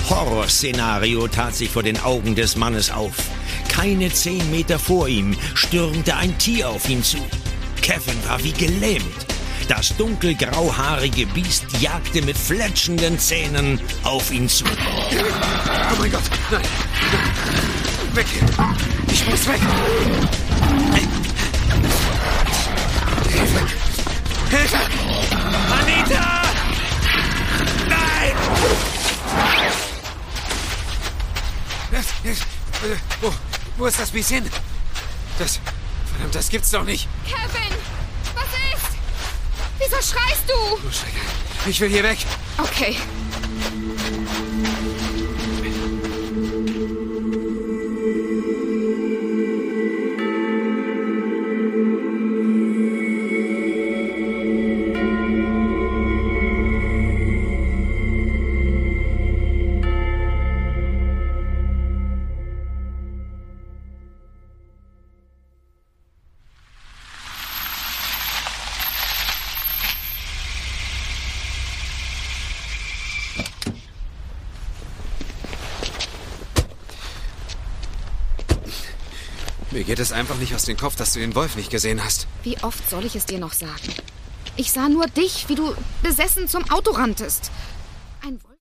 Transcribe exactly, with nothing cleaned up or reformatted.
Horrorszenario tat sich vor den Augen des Mannes auf. Keine zehn Meter vor ihm stürmte ein Tier auf ihn zu. Kevin war wie gelähmt. Das dunkelgrauhaarige Biest jagte mit fletschenden Zähnen auf ihn zu. Oh mein Gott, nein, nein. Weg hier. Ich muss weg. Hilfe! Hilfe! Anita! Nein! Wo, wo ist das Biest hin? Das... Verdammt, das gibt's doch nicht. Kevin! Was ist? Wieso schreist du? Oh, Schrecker. Ich will hier weg. Okay. Mir geht es einfach nicht aus dem Kopf, dass du den Wolf nicht gesehen hast. Wie oft soll ich es dir noch sagen? Ich sah nur dich, wie du besessen zum Auto ranntest. Ein Wolf